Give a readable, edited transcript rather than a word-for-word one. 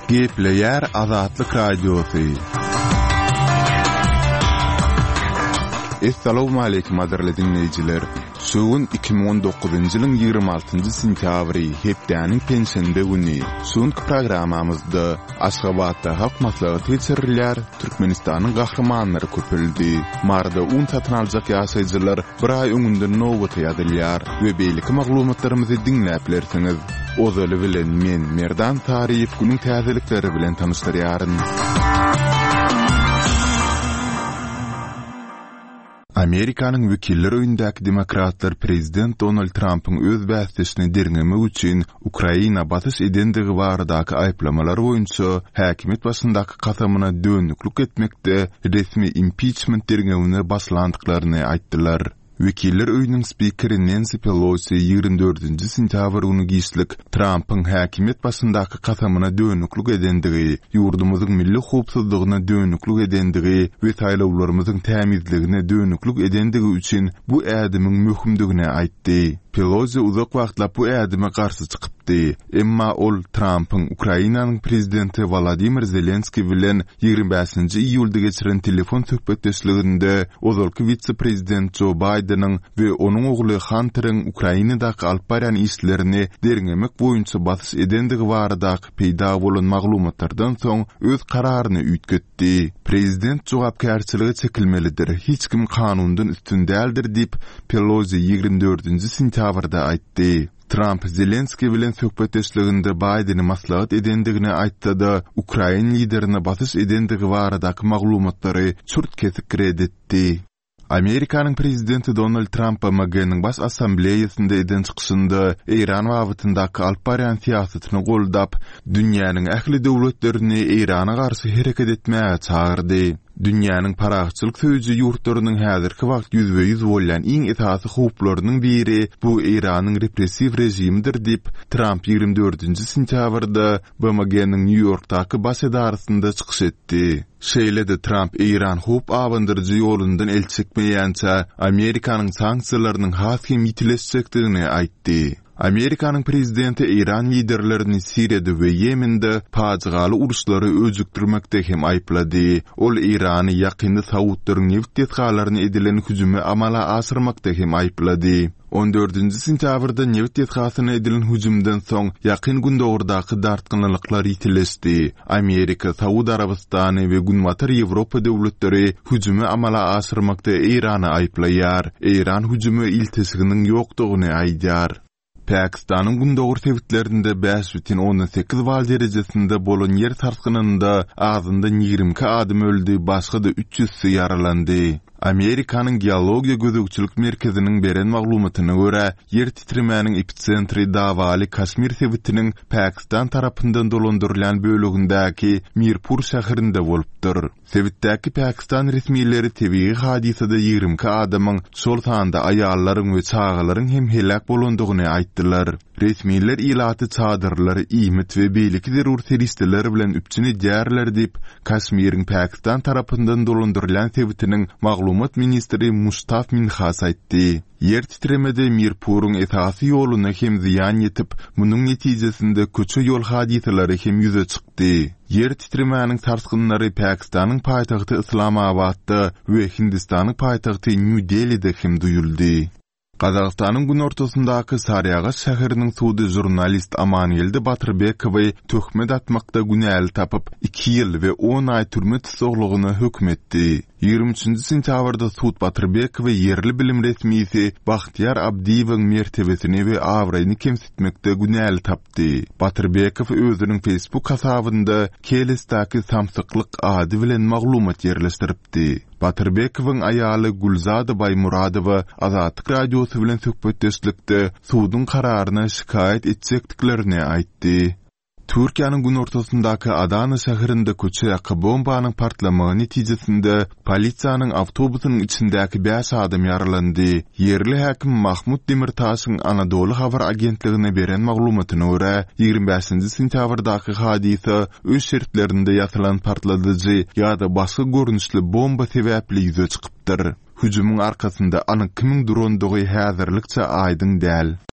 Gepleyer Azatlyk Radiosu. Assalamu alaykum aderli dinleyijiler. Suwun 2019-njy ýylyň 26-njy sentýabry hepdäniň pensiýende güni. Suwunky programamyzda Aşgabatda halk maslahaty geçirilýär, Türkmenistanyň gahramanlary köpeldi. Marda un satyn aljak ýaşaýjylar bir ay öňünden nowbat ýadylýar we beýleki maglumatlarymyzy dinläp bilersiňiz. Ozaly bilen men Merdan Taryýew günüň täzelikleri bilen tanışdyrýaryn. Amerikanyň wekiller öýündäki demokratlar prezident Donald Trump'yň öz bäsdesini derňemek üçin Ukraina batys edendigi baradaky aýplamalar boýunça häkimet başyndaky kasamyna dönüklik etmekde resmi impeachment derňegine başlandyklaryny aýtdylar. Wekiller öýüniň spikeri Nancy Pelosi 24-nji sentýabr güni gişlik Trump'yň häkimet başyndaky kasamyna dönüklik edendigi, ýurdumyzyň milli howpsuzlygyna dönüklik edendigi we saýlawlarymyzyň tämizligine dönüklik edendigi üçin bu ädimiň möhümdigine aýtdy. Pelosi uzak wagtlap bu ädime garşy çykypdy. Emma ol Trump'yň Ukrainanyň prezidenti Volodymyr Zelenski bilen 25-nji iýulda geçiren telefon söhbetdeşliginde ozalky vice-prezident Joe Biden'yň we onuň ogly Hunter'yň Ukrainadaky alyp baran işlerini derňemek boýunça batys edendigi baradaky peýda bolan maglumatlardan soň öz kararyny üýtgetdi. Prezident jogapkärçiligi çekilmelidir. Hiç kim kanundan üstün däldir diýip Pelosi 24-nji sentýabrda aýtdy. Trump Zelenski bilen söhbetdeşliginde Biden'i maslahat edendigini aýtdy, Ukraina liderini batys edendigi baradaky maglumatlary çurt kesik redetdi. Amerikanyň prezidenti Donald Trump MAGA'nyň bas assambleýasynda eden çykyşynda Iran wagtyndaky alyp baran siýasatyny goldap, dünýäniň ähli döwletlerini Irana garşy hereket etmäge çağırdy. Dünýäniň paragçylyk söýji ýurtlarynyň häzirki wagt ýüzbe-ýüz bolan iň esasy howplarynyň biri bu Iranyň repressiw rejimidir diýip Trump 24-nji sentýabrda BMG'niň New Yorkdaky baş edarasynda çykyş etdi. Şeýle-de Trump Iran howp awandyrjy ýolundan el çekmeýänçä Amerikanyň sanksiýalarynyň hasym ýitileşjekdigini aýtdy. Amerikanyň prezidenti Iran liderlerini Siriýada we Yemende pajygaly uruşlary özükdirmekde hem aýplady. Ol Irany ýakynda Saudlaryň neft ýetgalaryna edilen hüjumy amala asyrmakda hem aýplady. 14-nji sentýabrda neft ýetgasyna edilen hüjümden soň ýakyn gündogurdaky dartgynlyklar ýitileşdi. Amerika, Saud Arabistany we Günbatyr Ýewropa döwletleri hüjumy amala asyrmakda Irany aýplaýar. Iran hüjumy iltisiginiň ýokdugyny aýdýar. Pakistanyň gündogur tewitlerinde 5,18 bal derejesinde bolan yer tartgynynda agzynda 20 adam öldü, başga da 300 ýaralandy. Amerikanyň geologiýa gözegçilik merkeziniň beren maglumatyna görä, yer titremäniň epicentri dawaly Kasmir tewitiniň Pakistan tarapyndan dolandyrylan bölегindäki Mirpur şäherinde bolupdyr. Tewitdäki Pakistan resmiýetleri tebii hadisede 20 adamyň şol sanda aýallaryň we çagalaryň hem helak bolandygyny aýtdylar. Resmiýetler ilaty çadyrlary iýmet we beýleki zerur teristler bilen üpçüni därler diýip Kasmiriň Pakistan tarapyndan dolandyrylan tewitiniň maglumat ministri Mustaf Minhas aýtdy. Yer titremede Mirpur'un esasy ýoluna hem ziyan yetip, munyň netijesinde köçe ýol hadiselary hem ýüze çykdy. Yer titremäniň sarsgynlary Pakistanyň paýtagty Islamabadda we Hindistanyň paýtagty New Delhi'de hem duyuldy. Kazakstanyň gün ortasyndaky Sarıagaç şäheriniň suwdy jurnalist Amanyelde Batyrbekowy töhmet atmakda günäli tapyp 2 ýyl we 10 ay türme tutuklugyna hökm etdi. 23-nji sentýabrda suwd Batyrbekowy yerli bilim resmiýeti Bahtyar Abdiýewiň mertebesini we awraýyny kemsitmekde günäli tapdy. Batyrbekow özüniň Facebook hasabynda kelesdäki samsyklyk ady bilen maglumat ýerleşdiripdi. Batyrbekowyň aýaly Gulzada Baýmuradowa Azatlyk radiosu bilen söhbetdeşlikde suwdyň kararyna şikayet etjekdiklerini aýtdy. Türkiýanyň gün ortasyndaky Adana şäherinde köçe ýaky bombanyň partlamagy netijesinde polisiýanyň awtobusynyň içindäki 5 adam ýaralandy. Yerli häkim Mahmud Demirtaşyň Anadolu habar agentligine beren maglumatyna görä, 25-nji sentýabrdaky hadise öz şertlerinde ýatylan partladyjy ýa-da başga görnüşli bomba sebäpli ýüze çykypdyr. Hüjümyň arkasynda anyň kimin durandygy häzirlikçe aýdyň däl.